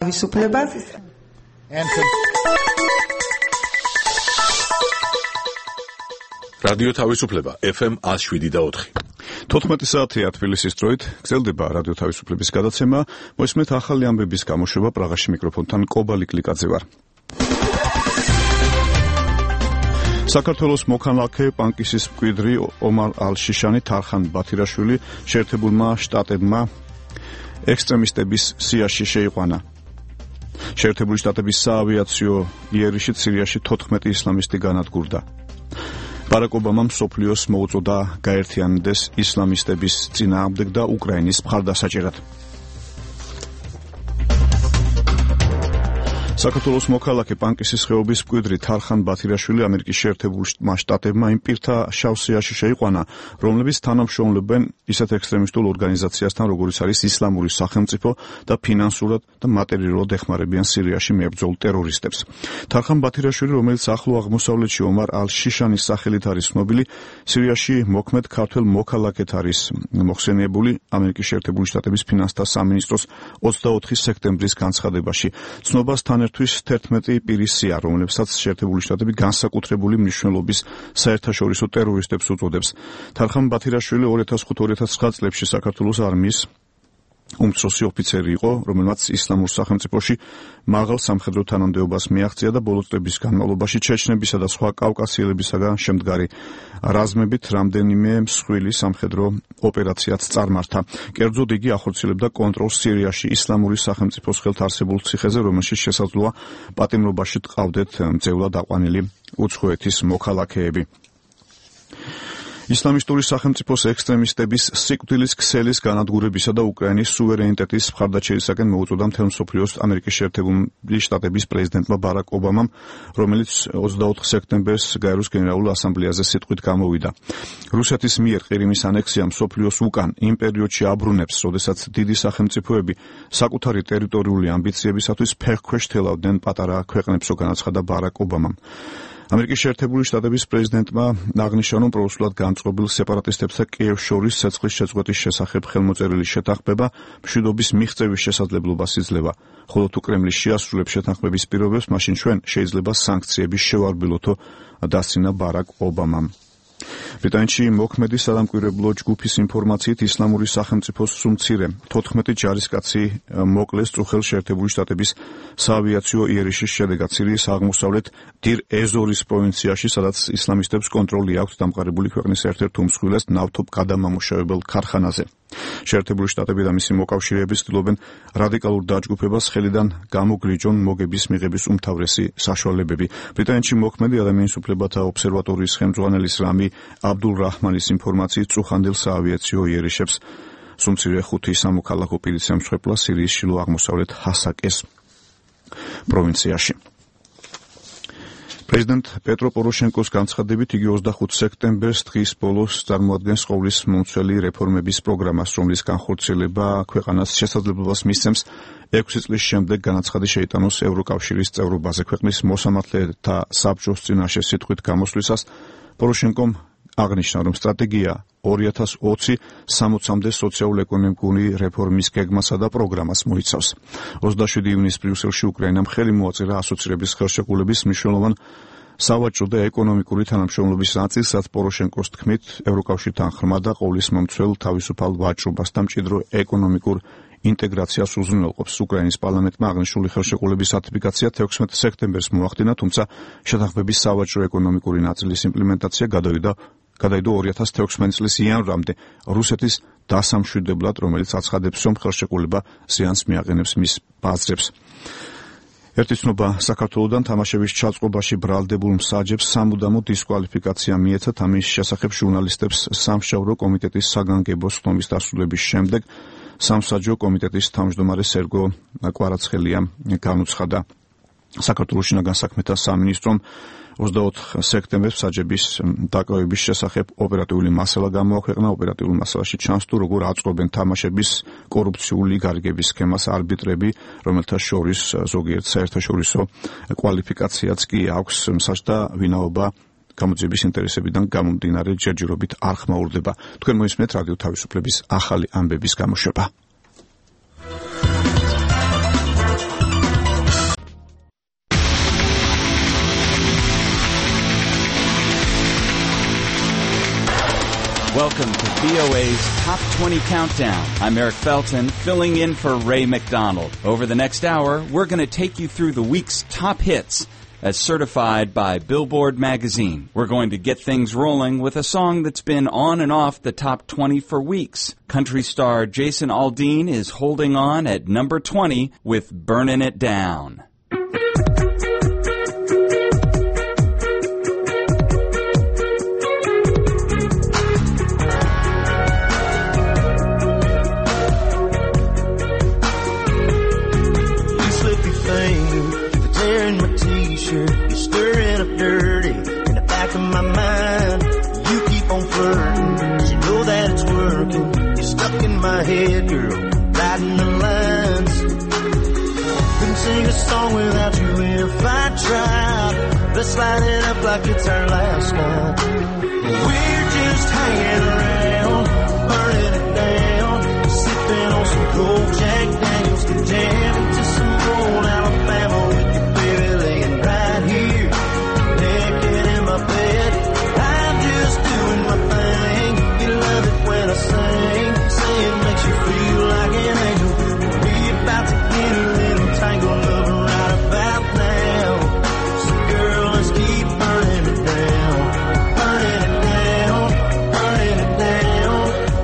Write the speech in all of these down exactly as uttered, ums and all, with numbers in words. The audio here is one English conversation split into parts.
თავისუფლება. რადიო თავისუფლება ეფ ემ one oh seven და four. თოთხმეტი საათია თბილისის დროით, გრძელდება რადიო თავისუფლების გადაცემა. მოისმენთ ახალი ამბების გამოშვება პრაღაში მიკროფონთან კობალი კლიკაძე ვარ. საქართველოს მოქალაქე პანკისის მკვიდრი ომარ ალ-შიშანი, თარხან ბათირაშვილი შეერთებულმა შტატებმა ექსტრემისტების სიაში შეიყვანა. შეერთებული შტატების საავიაციო იერიშით სირიაში თოთხმეტი ისლამისტი განადგურდა. ბარაკ ობამამ მსოფლიოს მოუწოდა გაერთიანდეს ისლამისტების წინააღმდეგ და უკრაინის მხარდასაჭერად. საქართველოს მოქალაქე პანკისის ხეობის მკვიდრი თარხან ბათირაშვილი ამერიკის შეერთებულმა შტატებმა იმ პირთა შავსიაში შეიყვანა, რომლებიც თანამშრომლობენ ისეთ ექსტრემისტულ ორგანიზაციასთან, როგორიც არის ისლამური სახელმწიფო და ფინანსურად და მატერიალურად ეხმარებიან სირიაში მებრძოლ ტერორისტებს. თარხან ბათირაშვილი, რომელიც ახლო აღმოსავლეთში ომარ ალ-შიშანის სახელით არის ცნობილი, სირიაში მოქმედ ქართველ მოქალაქედ არის მოხსენიებული ამერიკის შეერთებული შტატების ფინანსთა სამინისტროს ოცდაოთხი სექტემბრის განცხადებაში. ცნობასთან თვის თერთმეტი პირის სია, რომლებსაც შეერთებული შტატები განსაკუთრებული მნიშვნელობის საერთაშორისო ტერორისტებს უწოდებს. თარხან ბათირაშვილი ორი ათას ხუთი ორი ათას ცხრა წლებში საქართველოს არმიის უმცროსი ოფიცერი იყო, რომელმაც ისლამურ სახელმწიფოში მაღალ სამხედრო თანამდებობას მიაღწია და ბოლო წლების განმავლობაში ჩეჩნებისა და სხვა კავკასიელებისაგან შემდგარი რაზმებით რამდენიმე მსხვილი სამხედრო ოპერაციაც წარმართა. კერძოდ იგი ახორციელებდა კონტროლს სირიაში ისლამური სახელმწიფოს ხელთ არსებულ ციხეზე, რომელშიც შესაძლოა პატიმრობაში ტყავდეთ მძევლად აყვანილი უცხოეთის მოქალაქეები. ისლამისტური სახელმწიფოს ექსტრემისტების სიკვდილის ქსელის განადგურებისა და უკრაინის სუვერენიტეტის მხარდაჭერისაკენ მოუწოდა მთელ მსოფლიოს ამერიკის შეერთებული შტატების პრეზიდენტმა ბარაკ ობამამ, რომელიც ოცდაოთხ სექტემბერს გაეროს გენერალურ ასამბლეაზე სიტყვით გამოვიდა. რუსეთის მიერ ყირიმის ანექსია მსოფლიოს უკან იმ პერიოდში აბრუნებს, როდესაც დიდი სახელმწიფოები საკუთარი ტერიტორიული ამბიციებისათვის ფეხქვეშ თელავდნენ პატარა ქვეყნებსო, განაცხადა ბარაკ ობამამ. ამერიკის შეერთებული შტატების პრეზიდენტმა აღნიშნა, რომ პროუსულად განწყობილ სეპარატისტებსა კიევს შორის ცეცხლის შეწყვეტის შესახებ ხელმოწერილი შეთანხმება მშვიდობის მიღწევის შესაძლებლობას იძლევა. ხოლო თუ კრემლი შეასრულებს შეთანხმების პირობებს, მაშინ ჩვენ შეიძლება სანქციების შევარბილოთო, დასცინა ბარაკ ობამამ. ბრიტანეთში მოქმედი სადამკვირვებლო ჯგუფის ინფორმაციით ისლამური სახელმწიფოს სუმცირე თოთხმეტი ჯარისკაცი მოკლეს წუხელ შეერთებული შტატების საავიაციო იერიშის შედეგად სირიის აღმოსავლეთ დირ ეზორის პროვინციაში, სადაც ისლამისტებს კონტროლი აქვთ დამყარებული ქვეყნის ერთ-ერთ უმსხვილეს ნავთობგადამამუშავებელ ქარხანაზე. შეერთებული შტატები და მისი მოკავშირეები ცდილობენ რადიკალურ დაჯგუფებას ხელიდან გამოგრიჯონ მოგების მიღების უმთავრესი საშუალებები. ბრიტანეთში მოქმედი ადამიანის უფლებათა ობსერვატორიის ხელმძღვანელის რამი აბდულ რაჰმანის ინფორმაციით წუხანდელ საავიაციო იერიშებს სუმცირე ხუთი სამოქალაქო პირის შემსხვერპლა სირიის შილო აღმოსავლეთ ჰასაკეს პროვინციაში. პრეზიდენტ პეტრო პოროშენკოს განცხადებით, იგი ოცდახუთ სექტემბერს დღის ბოლოს წარმოადგენს ყოვლის მომცველი რეფორმების პროგრამას, რომლის განხორციელება ქვეყანას შესაძლებლობას მისცემს ექვსი წლის შემდეგ განაცხადი შეიტანოს ევროკავშირის წევრობაზე. ქვეყნის მოსამართლეთა საბჭოს წინაშე სიტყვით გამოსვლისას პოროშენკომ აღნიშნა, რომ სტრატეგია ორი ათას ოცი სამოცამდე სოციალურ-ეკონომიკური რეფორმის გეგმასა და პროგრამას მოიცავს. ოცდაშვიდი ივნის ბრიუსელში უკრაინამ ხელი მოაწერა ასოცირების ხელშეკრულების მნიშვნელოვან სავაჭრო და ეკონომიკური თანამშრომლობის ნაწილსაც. პოროშენკოს თქმით, ევროკავშირთან ხმა და ყოვლის მომცველ თავისუფალ ვაჭრობას და მჭიდრო ეკონომიკურ ინტეგრაციას უზრუნველყოფს. უკრაინის პარლამენტმა აღნიშნული ხელშეკრულების რატიფიკაცია თექვსმეტ სექტემბერს მოახდინა, თუმცა შეთანხმების სავაჭრო ეკონომიკური ნაწილის იმპლემენტაცია გადავიდა გადაიდო ორი ათას თექვსმეტი წლის იანვრამდე რუსეთის დასამშვიდებლად, რომელიც აცხადებს, რომ ხელშეკრულება ზიანს მიაყენებს მის ბაზრებს. ერთი ცნობა საქართველოდან თამაშების ჩაწყობაში ბრალდებულ მსაჯებს სამუდამო დისკვალიფიკაცია მიეცა. ამის შესახებ ჟურნალისტებს სამსჯავრო კომიტეტის საგანგებო ხდომის დასრულების შემდეგ სამსაჯო კომიტეტის თავმჯდომარე სერგო კვარაცხელიამ განუცხადა. საქართველოს შინაგან საქმეთა სამინისტრომ ოცდაოთხ სექტემბერს მსაჯების დაკავების შესახებ ოპერატიული მასალა გამოაქვეყნა. ოპერატიულ მასალაში ჩანს, თუ როგორ აწყობენ თამაშების კორუფციული გარიგების სქემას არბიტრები, რომელთა შორის ზოგიერთ საერთაშორისო კვალიფიკაციაც კი აქვს. მსაჯდა ვინაობა გამოძიების ინტერესებიდან გამომდინარე ჯერჯერობით არ ხმაურდება. თქვენ მოისმენთ რადიო თავისუფლების ახალი ამბების გამოშვება. welcome to V O A's Top twenty Countdown. I'm Eric Felton, filling in for Ray McDonald. Over the next hour, we're going to take you through the week's top hits as certified by Billboard magazine. We're going to get things rolling with a song that's been on and off the top twenty for weeks. Country star Jason Aldean is holding on at number twenty with Burnin' It Down. You're stirring up dirty in the back of my mind. You keep on flirting, 'cause you know that it's working. You're stuck in my head, girl, riding the lines. Couldn't sing a song without you if I tried. Let's light it up like it's our last night. We're just hanging around, burning it down, sipping on some cold Jack Daniels, jamming to some old Alabama with you, baby, laying right here, naked in my bed. I'm just doing my thing. You love it when I sing, say it makes you feel like an angel. We're about to get a little tangled up right about now. So girl, let's keep burning it down, burning it down, burning it down.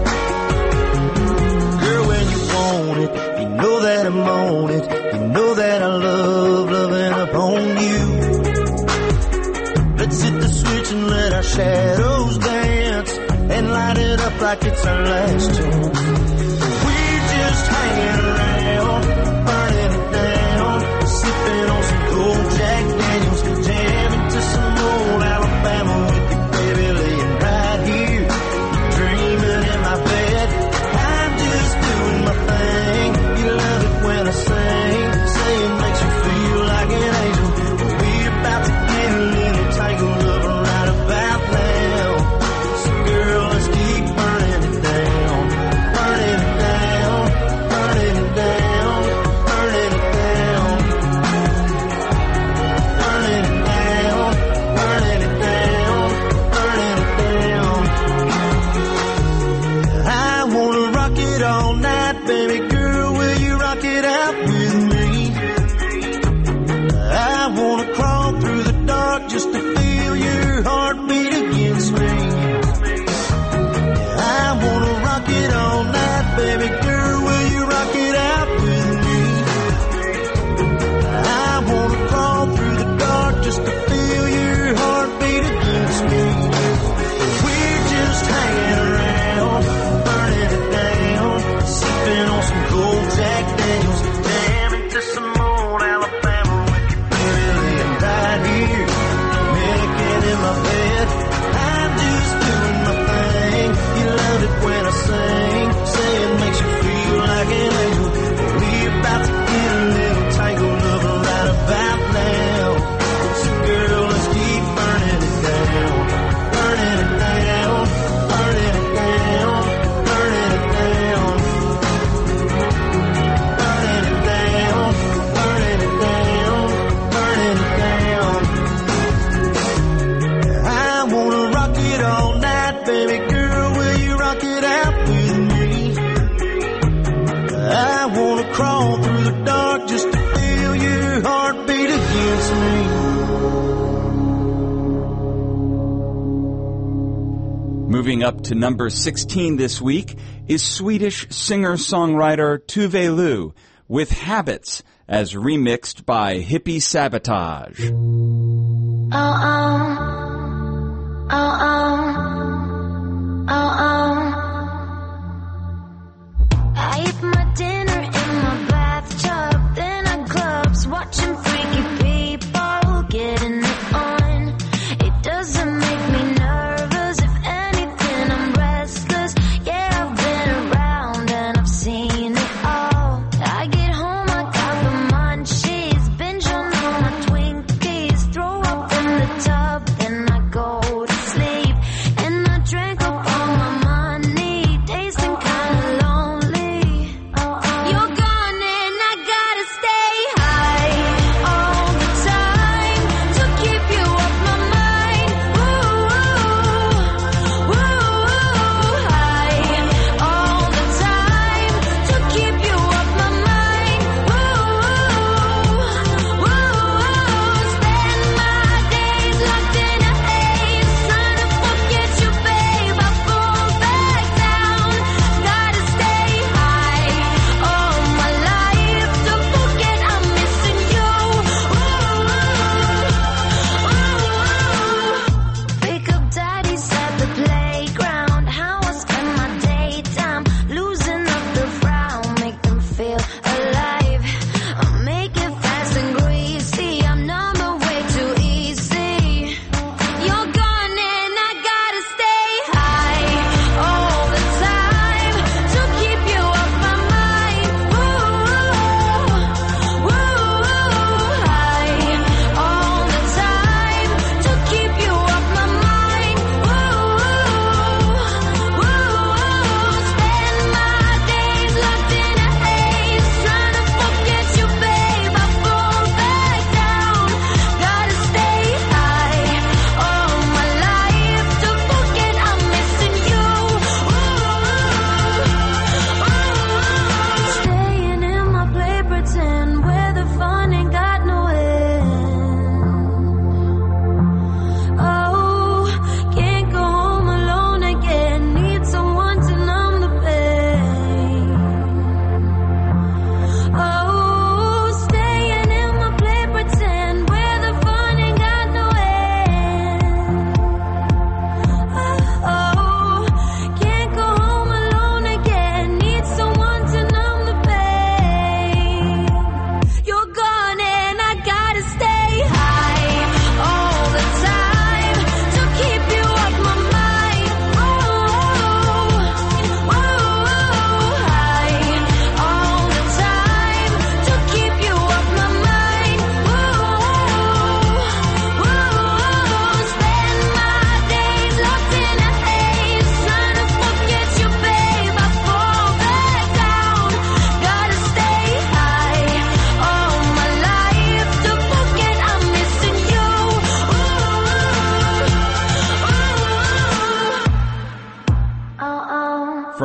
Girl, when you want it, you know that I'm on it. You know that I love loving up on you. Let's hit the switch and let our shadows dance, and light it up like it's our last chance. We're just hanging around, burning it down, sipping on some cold Jack Daniels, jamming to some old Alabama with you, baby, laying right here, dreaming in my bed. I'm just doing my thing. You love it when I sing, say it makes you feel like an angel. We're about to get a little tangled up right about now. So girl, let's keep burning it down, burning it down, burning it down, burning it down, burning it down, burning it down, burning it down. I wanna rock it all night, baby girl, will you rock it out with me? I wanna crawl through the dark just to feel your heartbeat against me. I wanna rock it all night, baby girl, will you rock it out with me? I wanna crawl through the dark just to feel your heartbeat against me. We're just hanging around, burning it down, sipping on some cold Jack Daniels, jamming to some old Alabama with you, baby, laying right here, naked in my bed. I'm just doing my thing. You love it when I sing, say it makes you feel like an angel. We're about to get a little tangled up right about now. So girl, let's keep burning it down, burning it down, burning it down, burning it down, burning it down, burning it down, burning it down. I wanna rock it all night, baby girl, will you rock it out with me? I wanna crawl through the dark just to feel your heartbeat against me. Moving up to number sixteen this week is Swedish singer-songwriter Tuve Lu with Habits, as remixed by Hippie Sabotage. Oh, oh, oh, oh, oh, oh. I eat my dinner in my bathtub, then I clubs, watching freaky people getting it on. It doesn't make me nervous, if anything I'm restless. Yeah, I've been around and I've seen it all. I get home, I got the munchies, binge on all my Twinkies, throw up in the tub, then I go to sleep, and I drank up all my money.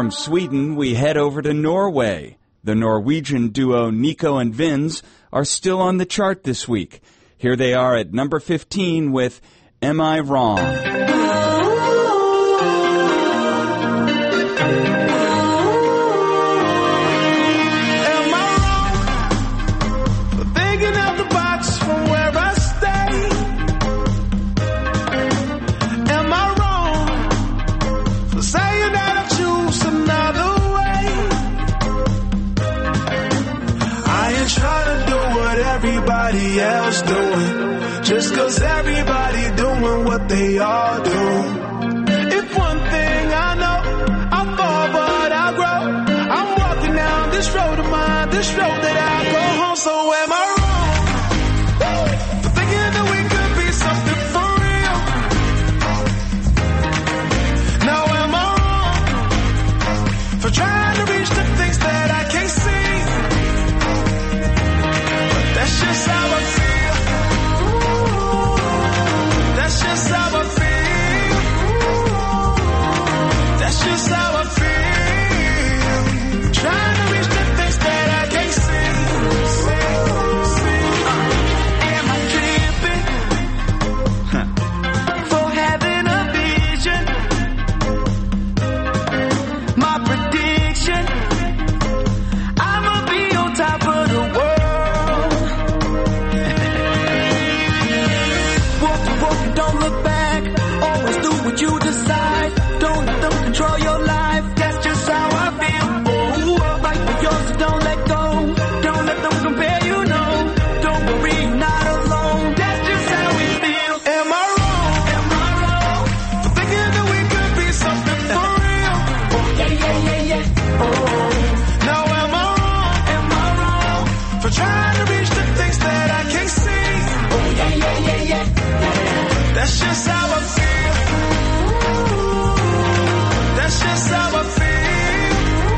From Sweden, we head over to Norway. The Norwegian duo Nico and Vinz are still on the chart this week. Here they are at number fifteen with Am I Wrong? Everybody else doing, just cause everybody doing what they all do. If one thing I know, I fall but I grow. I'm walking down this road of mine, this road that I go home. So am I wrong for thinking that we could be something for real? Now am I wrong for trying to reach the things that I can't see? That's just how I feel. That's just how I feel. That's just how I feel. Trying to reach the things that I can't see. Am I tripping for having a vision? My prediction, I'ma be on top of the world. Don't look back, always do what you decide. Don't let them control your life, that's just how I feel. Oh, fight for yours, so don't let go. Don't let them compare, you know. Don't worry, you're not alone. That's just how we feel. Am I wrong? Am I wrong for thinking that we could be something for real? Oh, yeah, yeah, yeah, yeah. Oh, now am I wrong? Am I wrong for trying to reach the things that I can't see? Oh, yeah, yeah, yeah, yeah. That's just how I feel. That's just how I feel.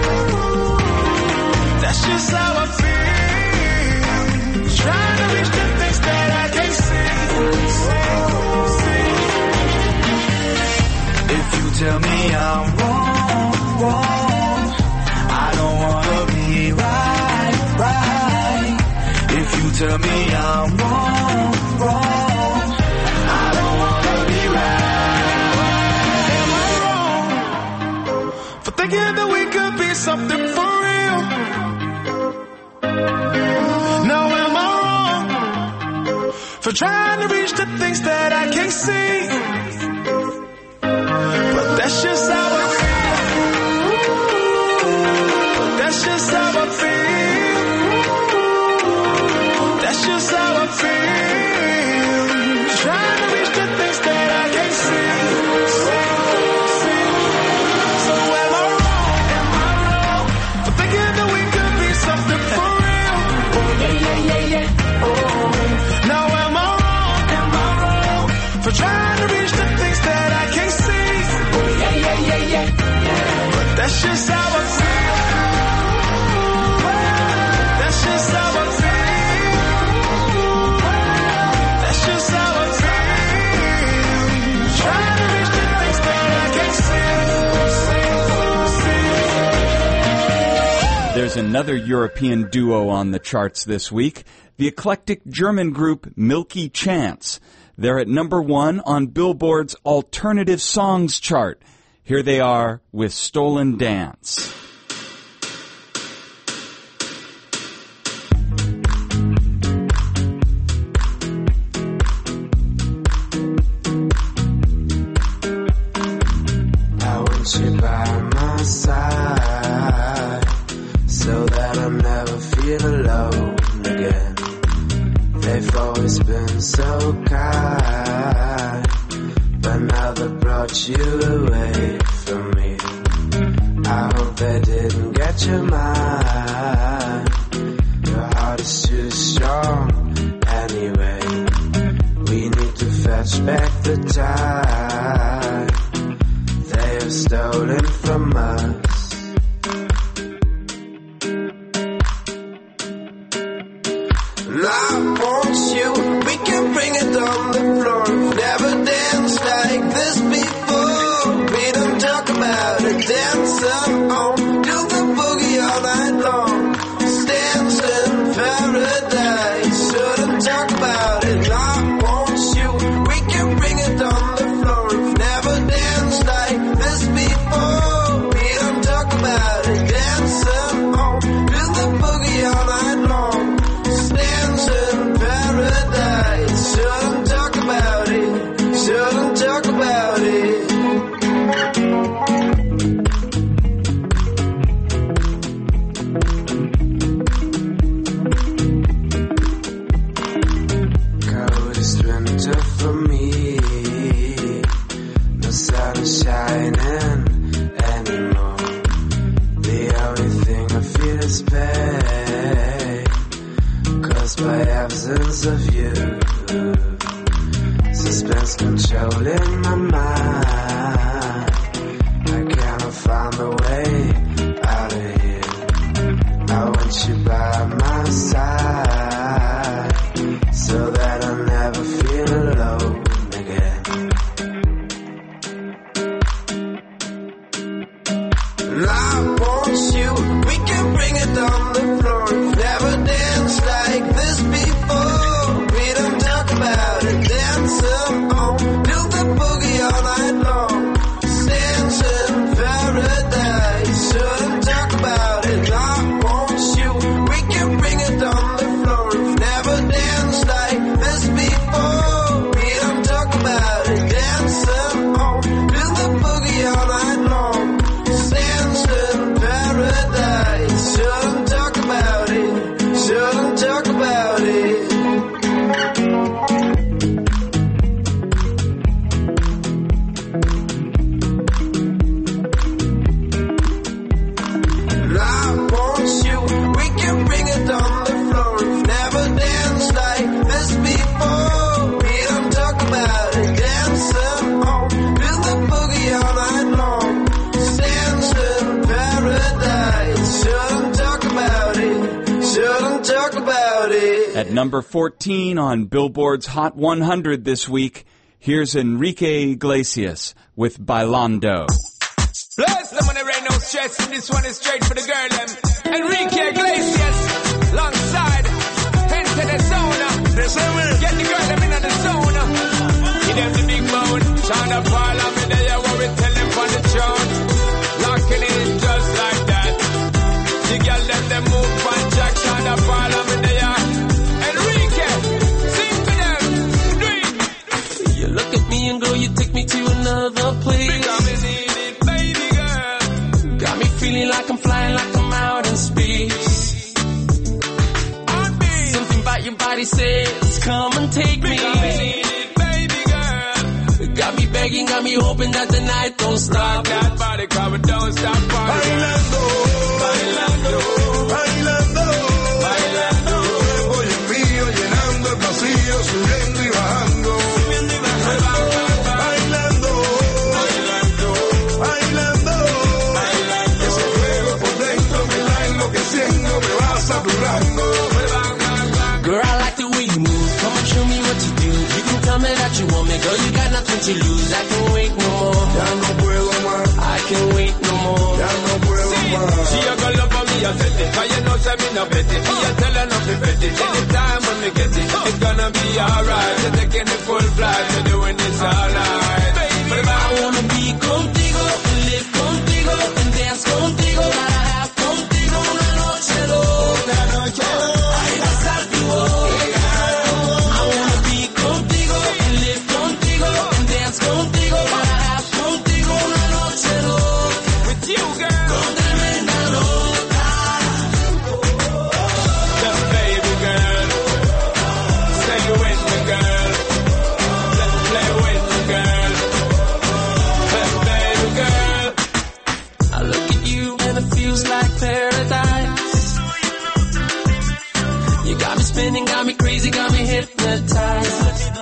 That's just how I feel. Trying to reach the things that I can't see. If you tell me I'm wrong, wrong, I don't wanna be right, right. If you tell me I'm wrong, wrong, thinking that we could be something for real. Now am I wrong for trying to reach the things that I can't see? But that's just how I feel. That's just how I feel. That's just how I feel. Trying to reach the things that I can't see. Trying to reach the things that I can't see. Oh, yeah, yeah, yeah, yeah. But that's just how I feel. That's just how I feel. That's just how I feel. Trying to reach the things that I can't see. There's another European duo on the charts this week, the eclectic German group Milky Chance. They're at number one on Billboard's Alternative Songs chart. Here they are with Stolen Dance. I want you by my side so that I never feel alone again. They've always been so kind, but now they brought you away from me. I hope they didn't get your mind. Your heart is too strong anyway. We need to fetch back the time they have stolen from us. I want you, we can bring it on the floor. Never danced like this before. We don't talk about it, dance on. absence of you. Suspense controlling my mind. I cannot find a way out of here. I want you by my side, so that I never feel alone again. And I want you, we can bring it on the floor. Never danced like this before. We don't talk about it, dance on, do the boogie all night long. Dance in paradise, shouldn't talk about it. I want you, we can bring it on the floor. Never danced like this before. We don't talk about it, dance on, do the boogie all night long. Dance in paradise, shouldn't talk about it, shouldn't talk about it. I want you, we can bring it on the floor. We've never danced like this before. We don't talk about it, dancing on, do the boogie all night long. Dance in paradise, shouldn't talk about it, shouldn't talk about it. At number fourteen on Billboard's Hot one hundred this week, here's Enrique Iglesias with Bailando. Bless them when there ain't no stress, and this one is straight for the girl, them. Enrique Iglesias, alongside, enter the zone. Get the girl, them in the zone. Give them the big bone. Shine up all of me there, what we tell them on the throne. Locking in just like that. The girl, them, them move on Jack. Shine up all of me there. Enrique, sing for them. Do it. You look at me and girl, you take me to another place. Because me need it, baby girl. Got me feeling like I'm flying, like I'm out in space. On me. Something about your body says, come and take me. Because me need it, baby girl. Got me begging, got me hoping that the night don't stop. That body cover don't stop party. Bailando, Bailando, bailando, bailando, voy en mío llenando el vacío, subiendo y bajando. subiendo y bajando, Bailando, bailando, bailando, bailando. ese fuego por dentro me va enloqueciendo, me va saturando. Girl, I like the way you move. Come and show me what you do. You can tell me that you want me. Girl, you got nothing to lose. I can wait no more. Ya no puedo más, I can wait no more. ya no puedo más. She a go love for me, I said it. Cause you know, say me no bet it. Me a tell her not to bet it. Anytime when me get it, it's gonna be alright. You're taking the full flight, you're doing this all night. But if I I wanna be contigo, and live contigo, and dance contigo, para have contigo una noche loca, noche loca. Ay, besar tu boca. I wanna be contigo, and live contigo, and dance contigo, para have contigo una noche loca. with you, girl, Con tremenda loca. the baby girl, stay with me, girl. Let's play with me, girl. The baby girl. I look at you and it feels like paradise. You got me spinning, got me crazy, got me hypnotized.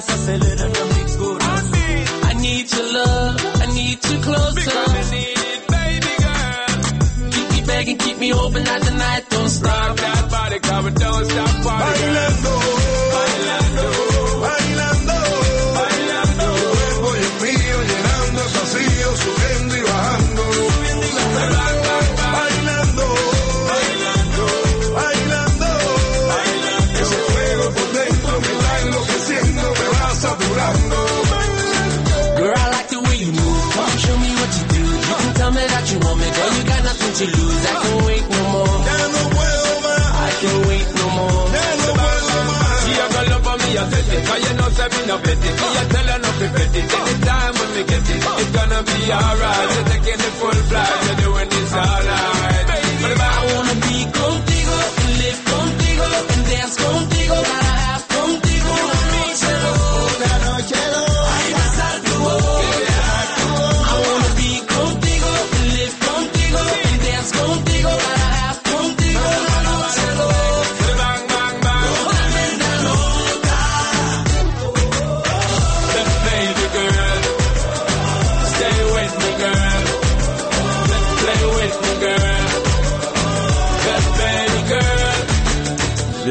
I need your love, I need you closer. Because me need it, baby girl. Keep me begging, keep me hoping that the night don't stop. Rock that body, cover, don't stop party, girl. Bailando, Bailando, bailando, bailando, voy en mío llenando el vacío, subiendo y bajando. bang, bang, bang. Bailando, Bailando, bailando, bailando. ese fuego por dentro me va enloqueciendo, me va saturando. Girl, I like the way you move. Come show me what you do. You can tell me that you want me. Girl, you got nothing to lose. I can wait no more. Ya no puedo más, I can wait no more. ya no puedo más. She a go love for me, I said it. Cause you know, say me no bet it. Me a tell her not to bet it. Anytime when me get it, it's gonna be alright. You're taking the full flight, you're doing this all night. But if I I wanna be contigo, and live contigo, and dance contigo, para have contigo una noche loca, noche loca. Ay, besar tu boca. I wanna be contigo, and live contigo, and dance contigo, para have contigo una noche loca. bang, bang, bang. Tremenda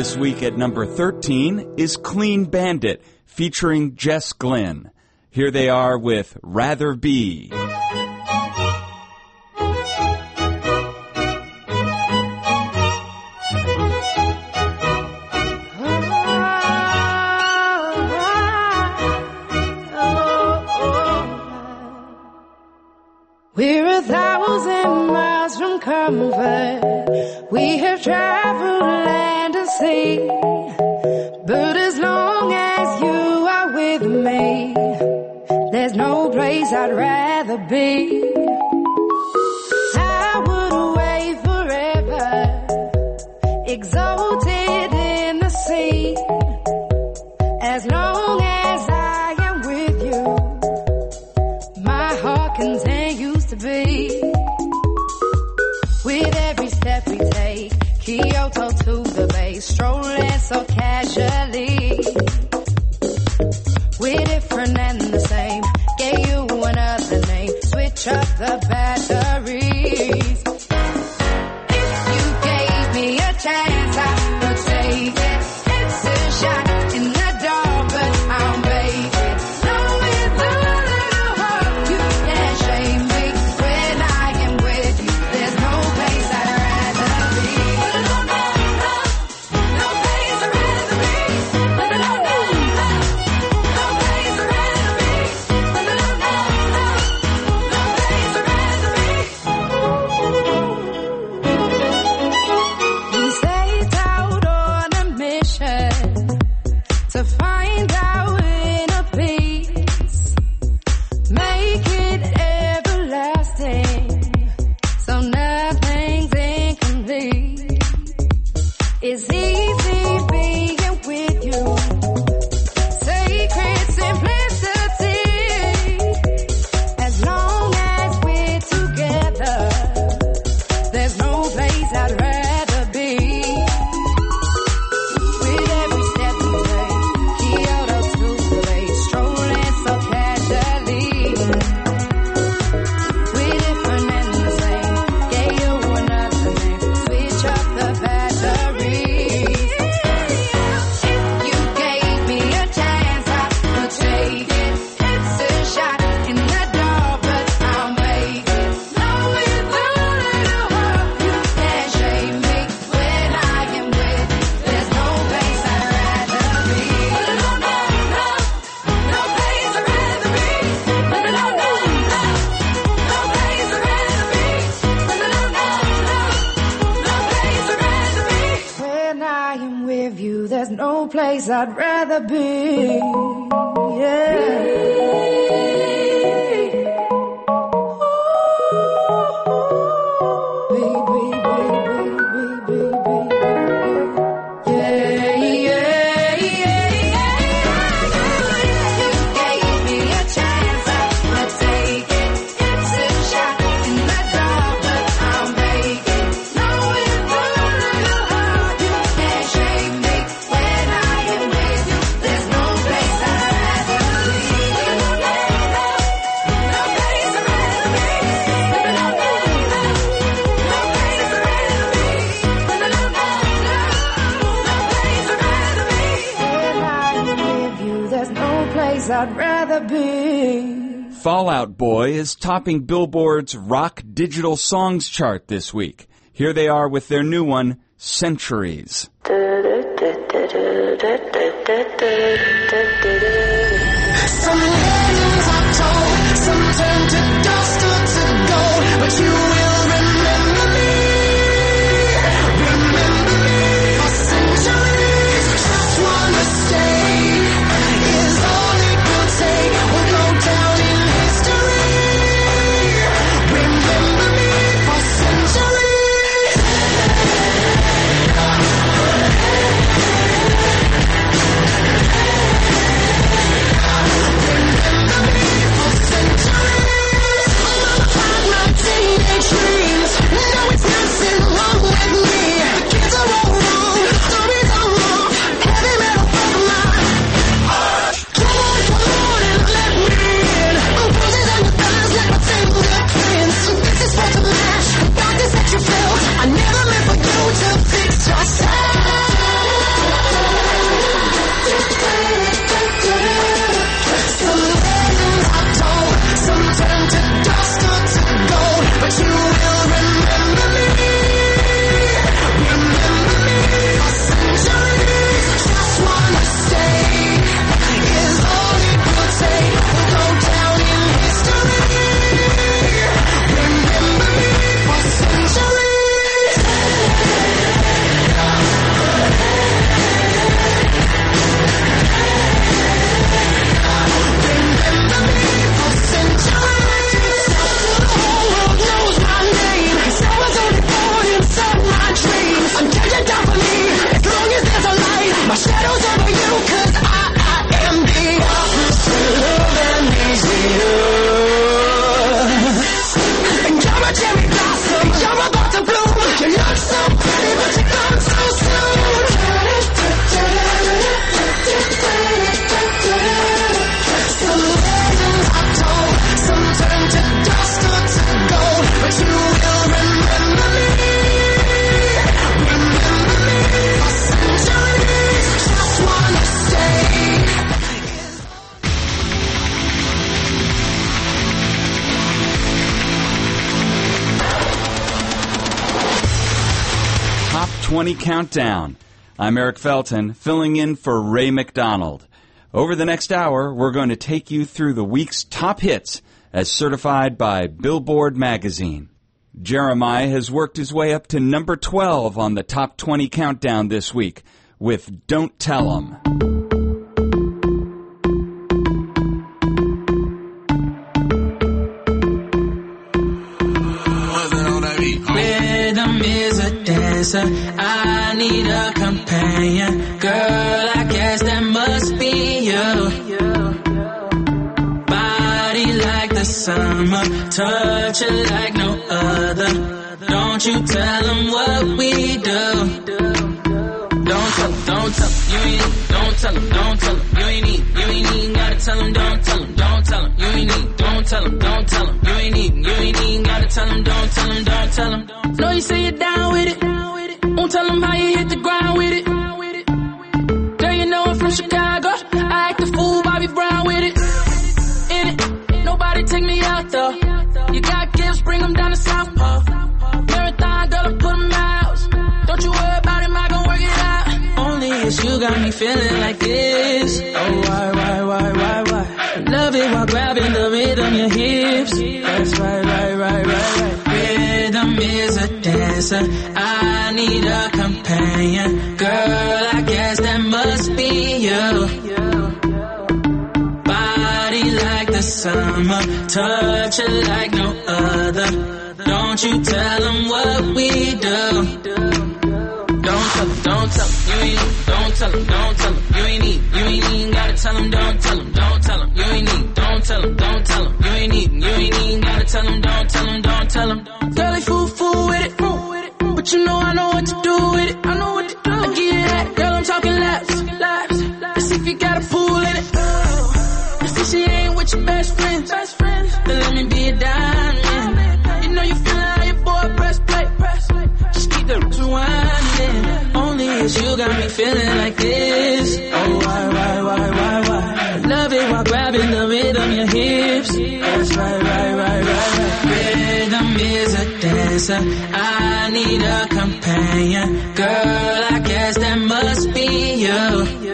This week at number thirteen is Clean Bandit, featuring Jess Glynn. Here they are with Rather Be. We're a thousand miles from comfort. We have traveled land and sea. But as long as you are with me, there's no place I'd rather be. I would away forever, exalted in the sea. As long as I am with you, my heart continues to beat. With every step we take, Kyoto to the bay, strolling so casually. We're different and the same, gave you another name, switch up the batteries. If you gave me a chance, I would take it. It's a shot in the dark, but I'll make it. Knowing the little heart, you can't shame me. When I am with you, there's no place I'd rather be. No, no, no, no place I'd rather be. No, no, no, no, no place I'd rather be. No, no, no, no, no place I'd rather be. We set out on a mission to find our inner peace, make it everlasting, so nothing's incomplete. It's easy being with you, sacred simplicity. As long as we're together, there's no place I'd rather be. With every step we take, Kyoto to the bay, strolling so casually. We're different and the same, gave you another name, switch up the batteries. If you gave me a chance, I would take it. It's a shot in the dark, but I'll make it. Knowing the little heart, you can't shame me. When I am with you, there's no place I'd rather be. No, no, no, no place I'd rather be. No, no, no, no, no place I'd rather be. No, no, no, no, no place I'd rather be. When I am with you, there's no place I'd rather be. I'd rather be. Fall Out Boy is topping Billboard's Rock Digital Songs chart this week. Here they are with their new one, Centuries. Some legends are told, some turn to dust or to gold, but you will remember me, remember me for centuries. Just one mistake is all it will take. We'll go down in history. Remember me for centuries. Remember me for centuries. twenty Countdown. I'm Eric Felton, filling in for Ray McDonald. Over the next hour, we're going to take you through the week's top hits as certified by Billboard magazine. Jeremiah has worked his way up to number twelve on the Top twenty Countdown this week with Don't Tell 'Em. Rhythm is a dancer, I need a companion. Girl, I guess that must be you. Body like the summer, touch it like no other. Don't you tell them what we do. Don't tell them, don't tell them, you ain't, don't tell them, don't tell them, you ain't need, you ain't even gotta tell them, don't tell them, don't tell them, you ain't need, don't tell them, don't tell them, you ain't even, you ain't even gotta tell them, don't tell them, don't tell them. Know you say you're down with it, won't tell them how you hit the ground with it. Girl, you know I'm from Chicago, I act a fool, Bobby Brown with it. In it, nobody take me out though, you got gifts, bring them down to South Pole. Marathon, girl, I put them out, don't you worry about it, I gon' work it out. Only it's you got me feeling like this. Oh, why, why, why, why, why? Love it while grabbing the rhythm, your hips. That's right, right, right, right, right. Rhythm is a dancer, I need a companion. Girl, I guess that must be you. Body like the summer, touch it like no other. Don't you tell them what we do. Don't tell them, don't tell them, you ain't, don't tell them, don't tell them, you ain't need, you ain't even gotta tell them, don't tell them, don't tell them, you ain't need, don't tell them, don't tell them, you ain't need, you ain't even gotta tell them, don't tell them, don't tell them. Girl, they fool, fool with it, but you know I know what to do with it, I know what to do. I get it at, girl, I'm talking laps, laps, let's see if you got a pool in it. Let's see she ain't with your best friends, best friends, then let me be a diamond. You know you feelin' how your boy press play, press play. Just keep the rewinding. Only it's you got me feeling like this. Oh, why, why, why, why, why? Love it while grabbing the rhythm, your hips. That's right, right, right, right, right. Rhythm is a dancer, I need a companion. Girl, I guess that must be you.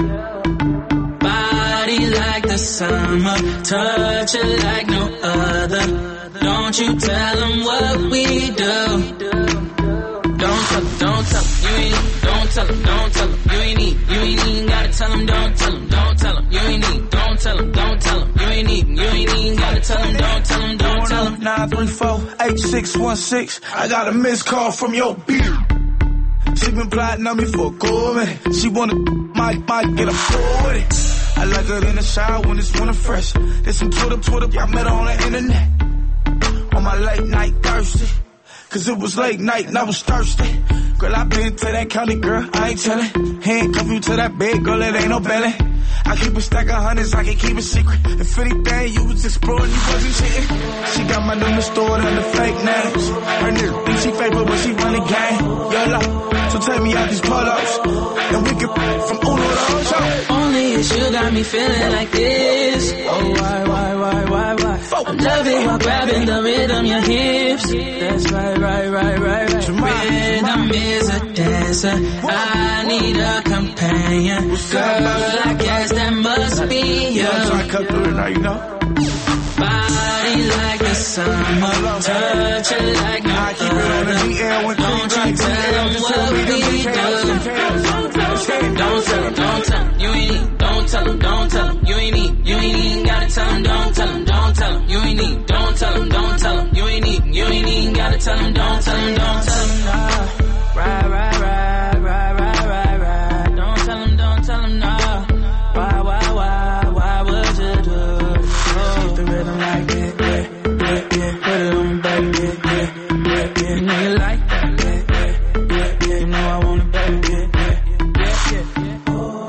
Body like the summer, touch it like no other. Don't you tell them what we do. Don't tell them, don't tell them, you ain't, don't tell them, don't tell them, you ain't need, you ain't even gotta tell them, don't tell them, don't tell them, you ain't need, don't tell them, don't tell them, you ain't need, you ain't even gotta tell them, don't tell them, don't tell them. nine three four, eight six one six, I got a missed call from your bitch. She been plotting on me for a cool minute. She wanna, might, might get a floor with it. I like her in the shower when it's winter fresh. There's some Twitter, Twitter, I met her on the internet. On my late night thirsty, cause it was late night and I was thirsty. Girl, I been to that county, girl, I ain't tellin'. Handcuff you to that bed, girl, it ain't no belly. I keep a stack of hundreds, I can keep it secret. If anything, you was exploring, you wasn't cheating. She got my number stored under fake names. Her nigga think she fake, but when she run the game, YOLO. So take me out these pull-ups, and we can from Uno to Ocho. Only it's you got me feeling like this. Oh, why, why, why, why, why? I love it while grabbing the rhythm, your hips. That's right, right, right, right, right. Rhythm is a dancer, I need a companion. Girl, I guess that must be you. I cut through it now, you know. Body like the summer, touch it like no other. Don't you tell them what we do. Don't tell them, don't tell them, you ain't need, don't tell them, don't tell them, you ain't need, you ain't even gotta tell them, don't tell them, don't tell them, you ain't need, don't tell them, don't tell them, you ain't need, you ain't even gotta tell them, don't tell them, don't tell them, nah. Right, right, right, right, right, right, right. Don't tell them, don't tell them, nah. Why, why, why, why would you do it? Keep the rhythm like that, yeah, yeah, yeah. Put it on me, baby, yeah, yeah, yeah, yeah. You know you like that, yeah, yeah, yeah, yeah. You know I want it, baby, yeah, yeah, yeah, yeah, yeah.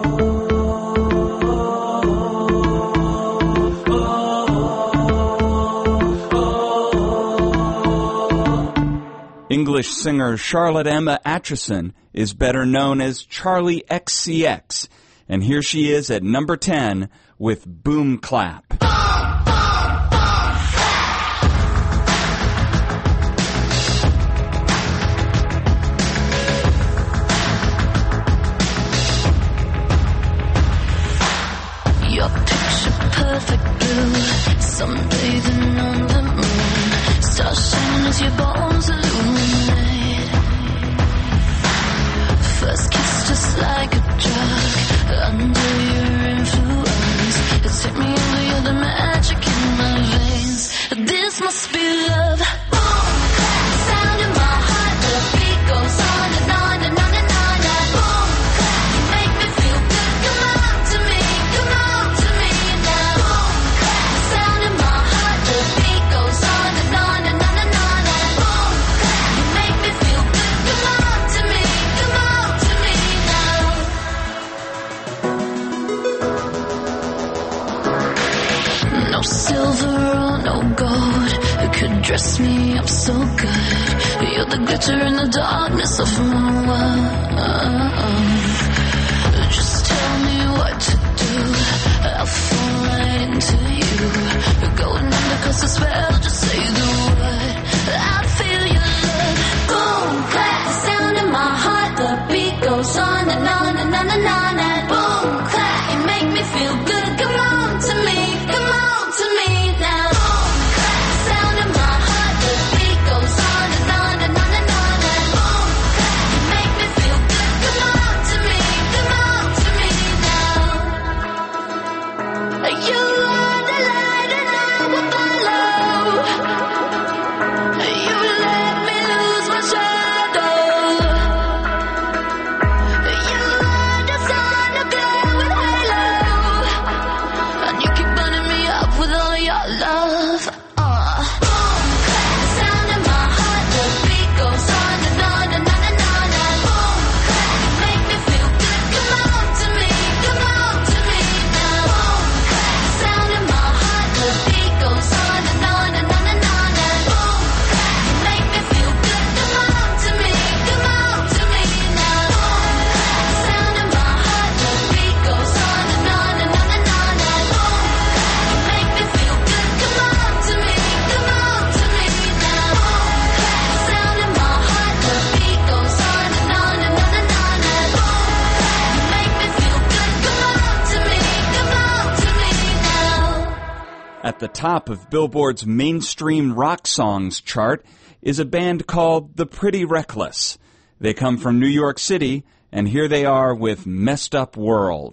English singer Charlotte Emma Atchison is better known as Charlie X C X, and here she is at number ten with Boom Clap. Your picture perfect blue, sunbathing on the moon, stars shining as your bones illuminate. First kiss just like a drug, under your influence. It took me over, you're the magic in my veins. This must be love. Boom, clap, sound in my heart, the beat goes on and on and on and on. And boom, clap, you make me feel good. Come on to me, come on to me now. Boom, clap, sound in my heart, the beat goes on and on and on and on. And boom, clap, you make me feel good. Come on to me, come on to me now. No silver or no gold could dress me up so good. You're the glitter in the darkness of my world. Just tell me what to do, I'll fall right into you. Going under 'cause the spell, just say the word, I feel your love. Boom, clap, sound in my heart, the beat goes on and on and on and on. And boom, clap, you make me feel good. Come on to me, come on to me now. Boom, clap, sound in my heart, the beat goes on and on and on and on. And boom, clap, you make me feel good. Come on to me, come on to me now. You are the light and I will follow. You let me lose my shadow. You are the sun, a glowing halo, and you keep burning me up with all your love. Uh. Boom, clap, sound in my heart, the beat goes on and on and on and on. And boom, clap, you make me feel good. Come on to me, come on to me now. Boom, clap, sound in my heart, the beat goes on and on and on and on. And boom, clap, you make me feel good. Come on to me, come on to me now. Boom, clap, sound in my heart, the beat goes on and on and on and on. And boom, clap, you make me feel good. Come on to me, come on to me now. Boom, clap, sound in my heart, the beat goes on and on and on and on. And boom, clap, you make me feel good. Come on to me, come on to me now. At the top of Billboard's mainstream rock songs chart is a band called The Pretty Reckless. They come from New York City, and here they are with Messed Up World.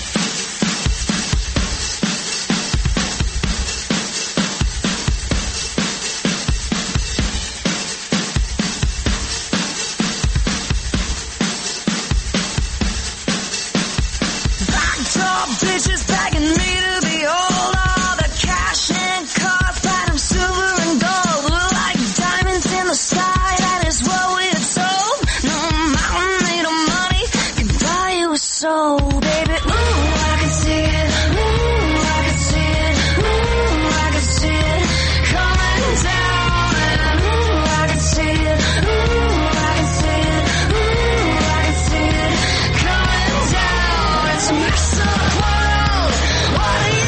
Backed up bitches begging me to be old. All the cash and cars, platinum, silver and gold, were like diamonds in the sky. That is what we're told. No mountain made of money can buy you a soul, baby. Ooh, I can see it. Ooh, I can see it. Ooh, I can see it coming down. And ooh, I can see it. Ooh, I can see it. Ooh, I can see it coming down. It's a messed up world. What do you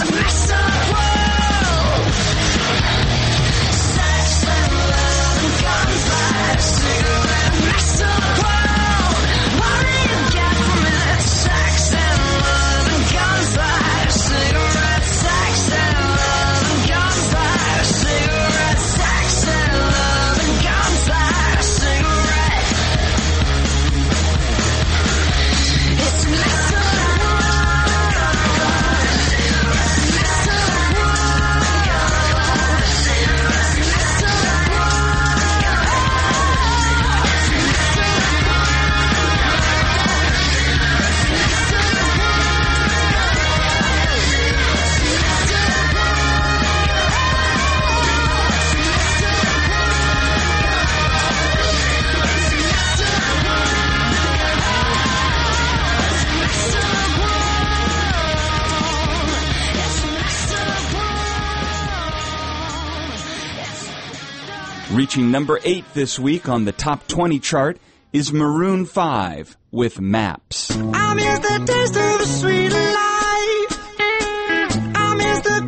Reaching number eight this week on the Top twenty chart is Maroon five with Maps. I miss the taste of a sweet life. I miss the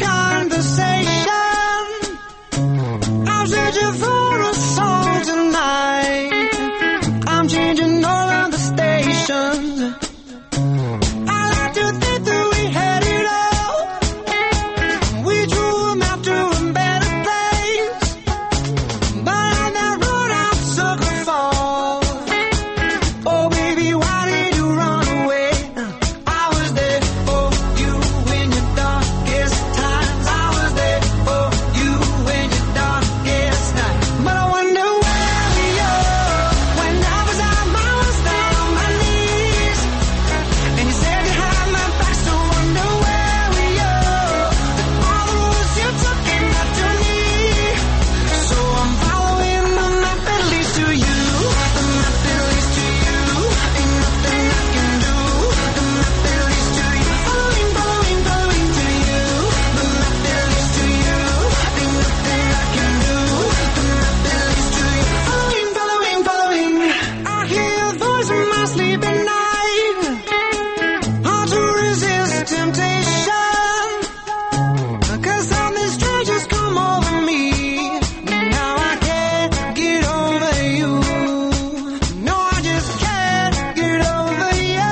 conversation. I'm searching for a song tonight. I'm changing all of the stations. I like to think that we had it all. We drew a map to a better place. But on that road I'm sucker for. Oh baby, why did you run away? I was there for you in your darkest times. I was there for you in your darkest night. But I wonder where we are when I was on my was down on my knees. And you said you had my back, so I wonder where we are. All the roads you took came back to me. So I'm following the map that leads to you. The map that leads to you. Ain't nothing I can do. The map that leads to you. Following, following, following to you. The map that leads to you. Ain't nothing I can do. The map that leads to you. Following, following, following. I hear a voice in my sleep at night. Hard to resist temptation. Cause something strange has come over me. Now I can't get over you. No, I just can't get over you.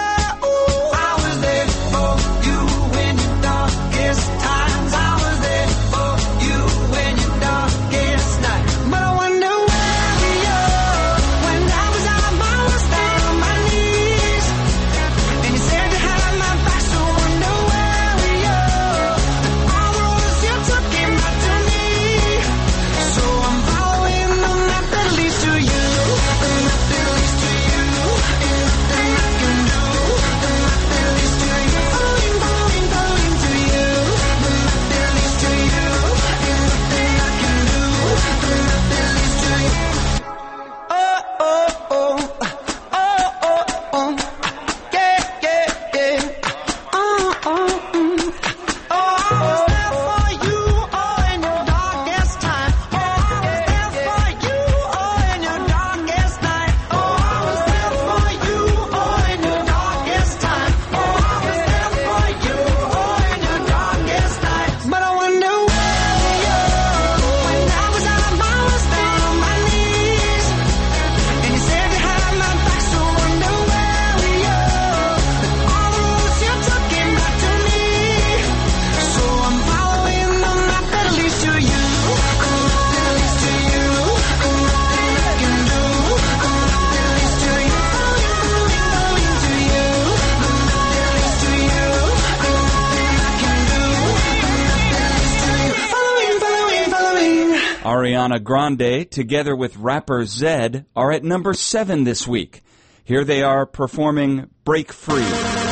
I was there for you in your darkest times. I was there for you in your darkest night. But I wonder where we are when I was on my was down on my knees. And you said you had my back, so I wonder where we are. All the roads you took came back to me. So I'm following the map that leads to you. The map that leads to you. Ain't nothing I can do. The map that leads to you. Following, following, following to you. The map that leads to you. Ain't nothing I can do. The map that leads to you. Oh, oh, oh. Oh, oh, oh. Yeah, yeah, yeah. Oh, oh, mm. Oh, I was there for you, oh, in your darkest time. Oh, I was there for you, oh, in your darkest night. Oh, I was there for you, oh, in your darkest time. Oh, I was there for you, oh, in your darkest night. But I wonder where we are when I was on my was down on my knees. And you said you had my back, so I wonder where we are. All the roads you took came back to me. So I'm following the map that leads to you. The map that leads to you. Ain't nothing I can do. The map that leads to you. Following, following, following to you. The map that leads to you. Ain't nothing I can do. The map that leads to you. Following, following, following. Ariana Grande, together with rapper Zedd, are at number seven this week. Here they are performing Break Free.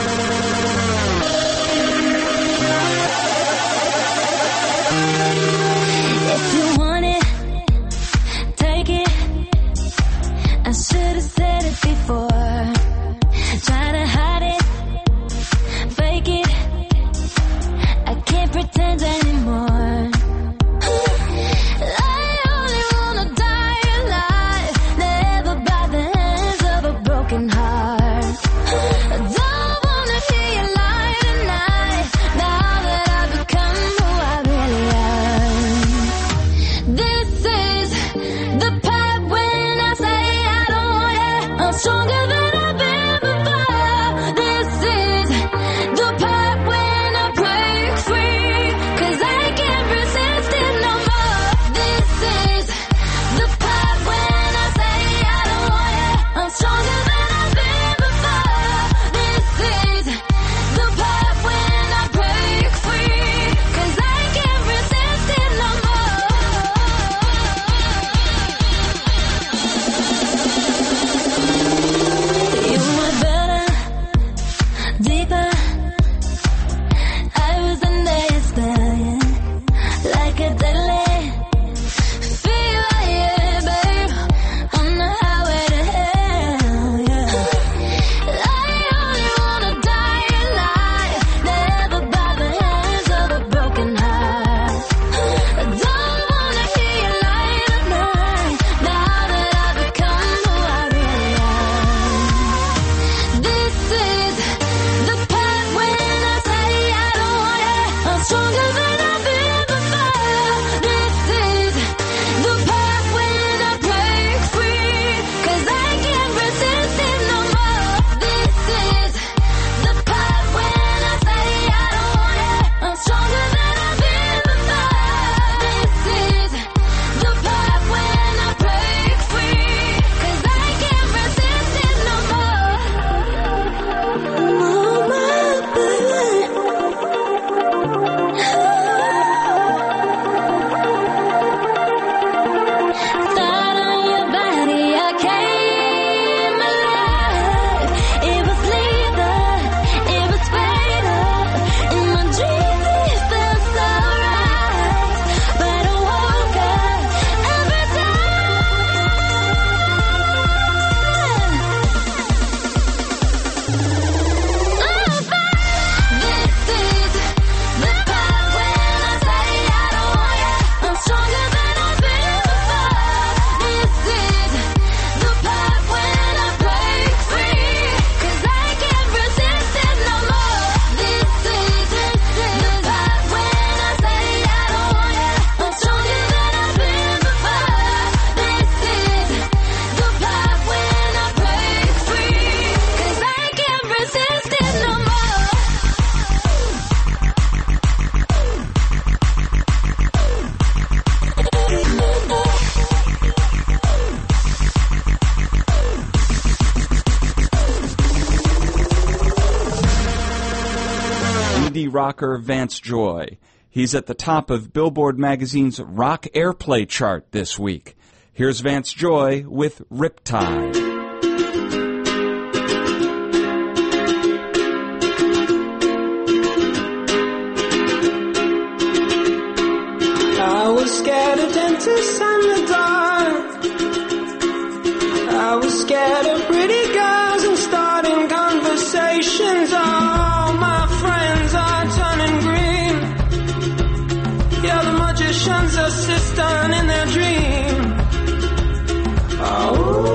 If you want it, take it. I should have said it before. Try to hide it, fake it. I can't pretend anymore. I only wanna die alive, never by the hands of a broken heart. Don't rocker Vance Joy. He's at the top of Billboard magazine's Rock Airplay chart this week. Here's Vance Joy with Riptide. I was scared of dentists and the dark. I was scared of pretty girls and starting conversations. All my friends are turning green. Yeah, the magician's assistant in their dream. Oh,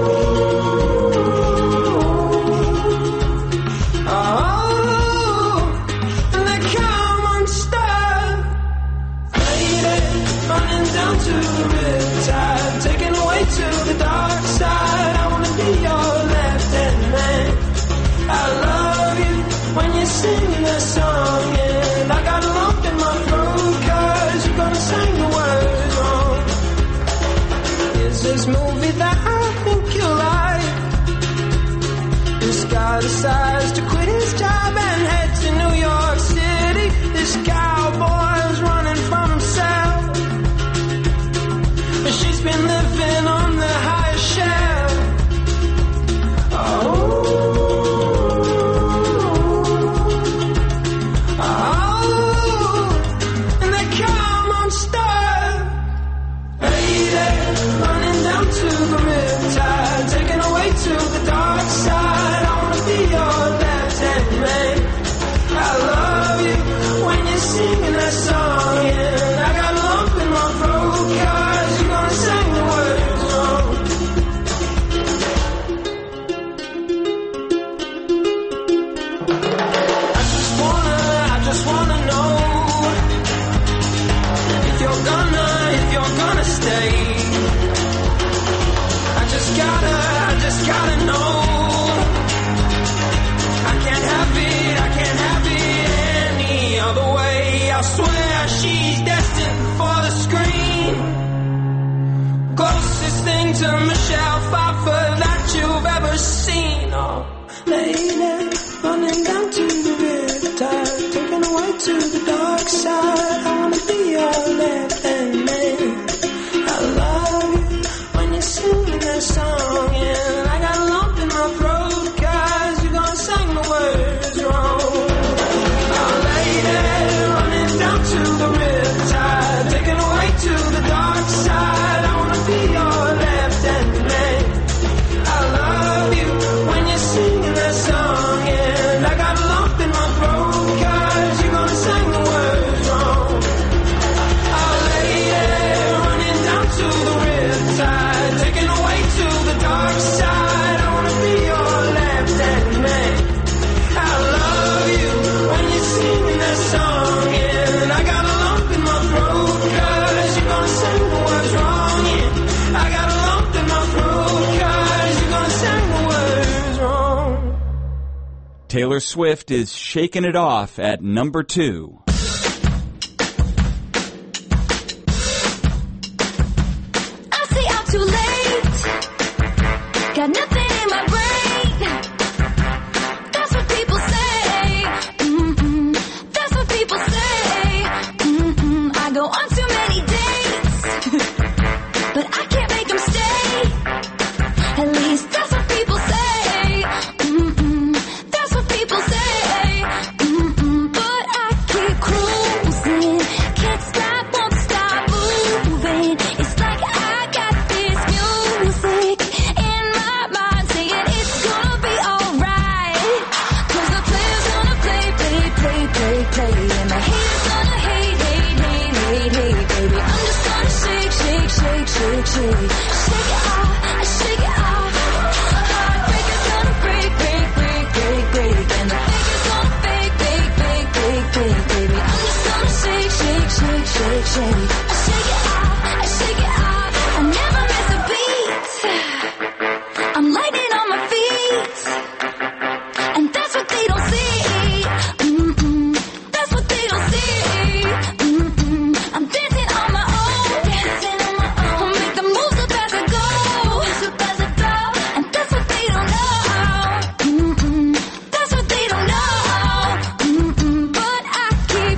oh, and they come unstuck. Lady, running down to the riptide, taken away to the dark side. I wanna be your left-hand man. I love you when you're singing that song, and I got a lump in my throat 'cause you're gonna sing the words wrong. Is this movie that I think you like? This guy decides to quit his job and head to New York City. This cowboy's running from himself. She's been living on the highest shelf. Oh, oh, and they come unstuck. Lady, running down to the riptide, taken away to the dark side. I wanna be your left-hand man. I love you when you're singing that song, and I got a lump in my throat 'cause you're gonna sing the words wrong. I just wanna, I just wanna know if you're gonna, if you're gonna stay. I just gotta, I just gotta know. I can't have it, I can't have it any other way. I swear she's destined for the screen. Closest thing to Michelle Pfeiffer that you've ever seen. Oh, lady, running down to the riptide, taken away to the dark side. I wanna be your left-hand man. I love you when you're singing that song, and I got a lump in my throat 'cause you're gonna sing the words wrong. Oh, lady, running down to the riptide, taken away to the dark side. I wanna be your left-hand man. I love you when you're singing that song, and I got a lump in my throat 'cause you're gonna sing the words wrong. Oh, lady, running down to the riptide, taken away to the dark side. I wanna be your left-hand man. I love you when you're singing that song, and I got a lump in my throat 'cause you're gonna sing the words wrong. Yeah, I got a lump in my throat 'cause you're gonna sing the words wrong. Taylor Swift is shaking it off at number two. I say I'm too late. Got nothing in my brain. That's what people say. Mm-mm. That's what people say. Mm-mm. I go on too many dates, but I can't make them stay. At least that's what people say. Mm-mm. That's what people say. Mm-mm. But I keep cruising, can't stop, won't stop moving. It's like I got this music in my mind saying it's gonna be alright. 'Cause the player's gonna play, play, play, play, play, and the haters gonna hate, hate, hate, hate, hate, baby. I'm just gonna shake, shake, shake, shake, shake, shake it off, I shake it off. Heartbreaker's gonna break, break, break, break, break, and the faker's gonna fake, fake, fake, fake, fake, baby. I'm just gonna shake, shake, shake, shake, shake. I shake it off, I shake it off. I never miss a beat. I'm lightning on my feet, and that's what they don't see. Mm-mm. That's what they don't see. Mm-mm. I'm dancing on my own, dancing on my own. Make the moves up as I go, up as I go, and that's what they don't know. Mm-mm. That's what they don't know. Mm-mm. But I keep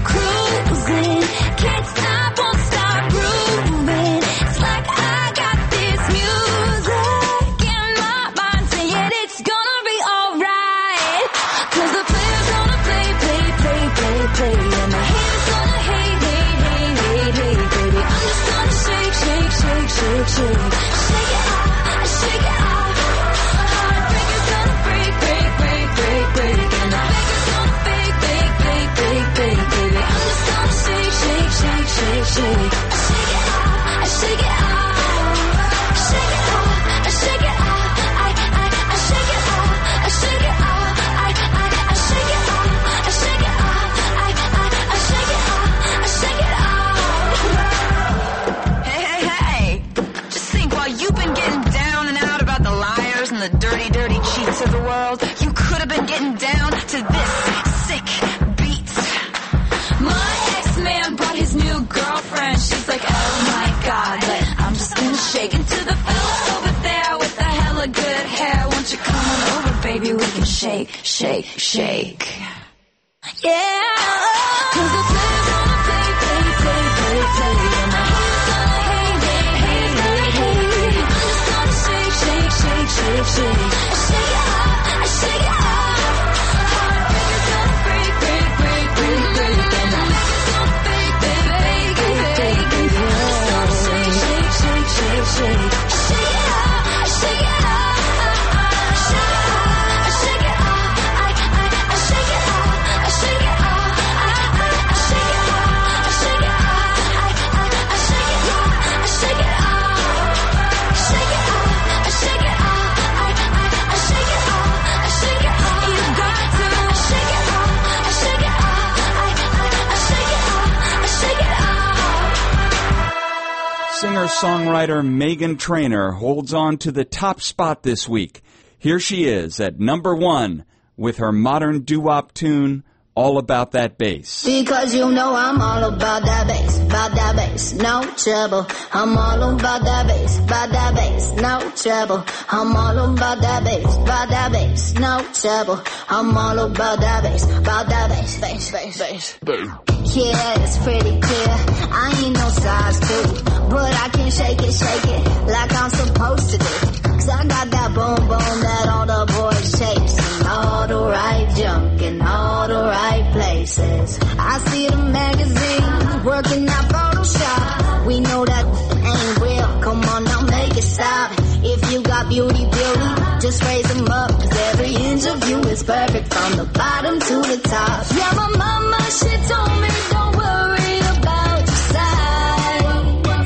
play. And the haters gonna hate, hate, hate, hate, hate, baby. I'm just gonna shake, shake, shake, shake, shake. Shake it off, shake it off. Heartbreaker's gonna break, break, break, break, break. And the faker's gonna fake, fake, fake, fake, fake, baby. I'm just gonna shake, shake, shake, shake, shake. Shake it off, shake it off. Shake it off, shake it off. I, I, I shake it off, I shake it off. I, I, I shake it off, I shake it off. I, I, I shake it off, I shake it off. Hey, hey, hey! Just think, while you've been getting down and out about the liars and the dirty, dirty cheats of the world, you could have been getting down to this sick beat. My ex-man brought his new girlfriend. She's like, oh my god, but I'm just gonna shake it to the fellas over there with the hella good hair. Won't you come on over, baby? We can shake, shake, shake. Yeah. Cause the players wanna play, play, play, play, play. And the haters gonna hate, hate, hate, hate, hate. I'm just gonna shake, shake, shake, shake, shake. I shake it off, I shake it off. Heartbreaker's gonna break, break, break, break, break. And the faker's gonna fake, fake, fake, fake, fake, baby. I'm just gonna shake, shake, shake, shake, shake. I shake it off, I shake it off. I shake it off, I shake it off. I, I, I shake it off, I shake it off. I, I, I shake it off, I shake it off. I, I, I shake it off, I shake it off. Shake it off, I shake it off. I, I, I shake it off, I shake it off. You got to shake it off, I shake it off. I, I, I shake it off, I shake it off. Singer-songwriter Meghan Trainor holds on to the top spot this week. Here she is at number one with her modern doo-wop tune, All About That Bass. Because you know I'm all about that bass, about that bass, no trouble. I'm all about that bass, about that bass, no trouble. I'm all about that bass, about that bass, no trouble. I'm all about that bass, about that bass, bass, bass, bass. Yeah, it's pretty clear. I ain't no size two, but I can shake it, shake it like I'm supposed to do. Cause I got that boom boom that all the boys chase, and all the right junk in all the right places. I see the magazines working out Photoshop. We know that ain't real. Come on now, make it stop. If you got beauty, beauty, just raise them up. Cause every inch of you is perfect from the bottom to the top. Yeah, my mama, she told me don't worry about your size.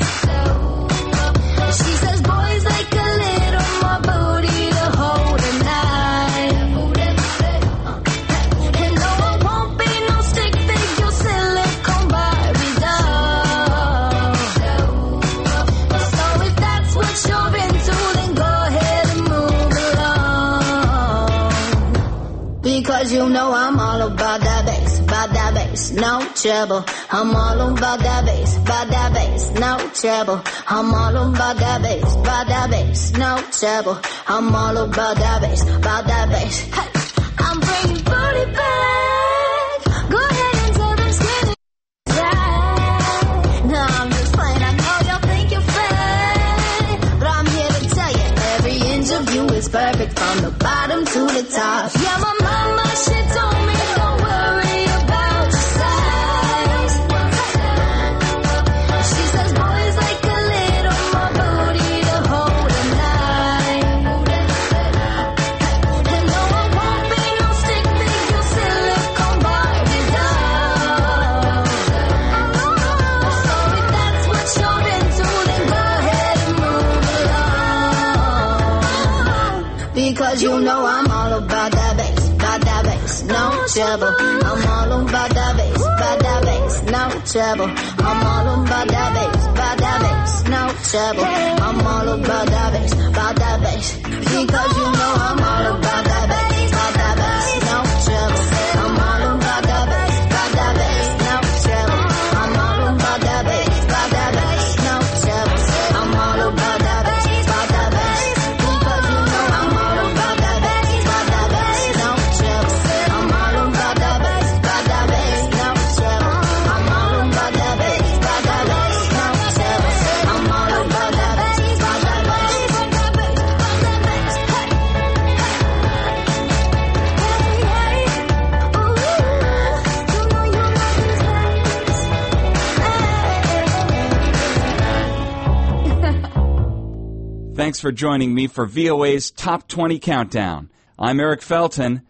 She says boys like a little more booty to hold at night. And no, it won't be no stick figure silicone Barbie doll. So if that's what you're into, then go ahead and move along. Because you know I'm all about that bass, about that bass, no trouble. I'm all about that bass, about that bass, no trouble. I'm all about that bass, about that bass, no trouble. I'm all about that bass, about that bass. Hey, I'm bringing booty back. Go ahead and tell them skinny right. No, I'm just playing. I know y'all think you're fake, but I'm here to tell you every inch of you is perfect from the bottom to the top. Yeah, my mama, she told me don't worry about your size. She says boys like a little more booty to hold at night. And no, it won't be no stick figure silicone Barbie doll. So if that's what you're into, then go ahead and move along. Because you know I'm all about that bass, about that bass, no trouble. I'm all about that bass, about that bass, no trouble. I'm all about that bass, about that bass, no trouble. I'm all about that bass, about that bass. Because you know I'm all about that bass, about that bass, no trouble. I'm all about that bass, about that bass, no trouble. I'm all about that bass, about that bass, no trouble. I'm all about that bass, about that bass. Because you know I'm all about that bass, about that bass, no trouble. I'm all about that bass, about that bass, no trouble. I'm all about that bass, about that bass, no trouble. I'm all about that bass, about that bass, about that bass, about that bass. Hey, hey. Thanks for joining me for V O A's Top twenty Countdown. I'm Eric Felton.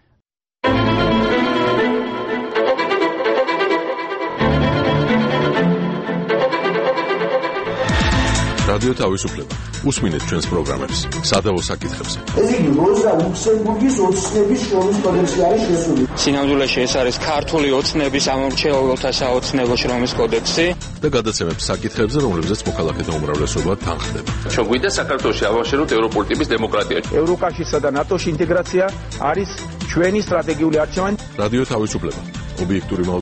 რადიო თავისუფლება. უსმინეთ ჩვენს პროგრამებს სადავო საკითხებზე. ეს იგი როზა ლუქსემბურგის ოცნების შრომის კოდექსში არის შესული. სინამდვილეში ეს არის ქართული ოცნების ამომრჩეველთა საოცნებო შრომის კოდექსი და გადაცემებს საკითხებზე, რომლებზეც მოქალაქეთა უმრავლესობა თანხდება. ჩვენ გვინდა საქართველოში ავაშენოთ ევროპული ტიპის დემოკრატია. ევროკავშირსა და ნატოში ინტეგრაცია არის ჩვენი სტრატეგიული არჩევანი. რადიო თავისუფლება. ობიექტური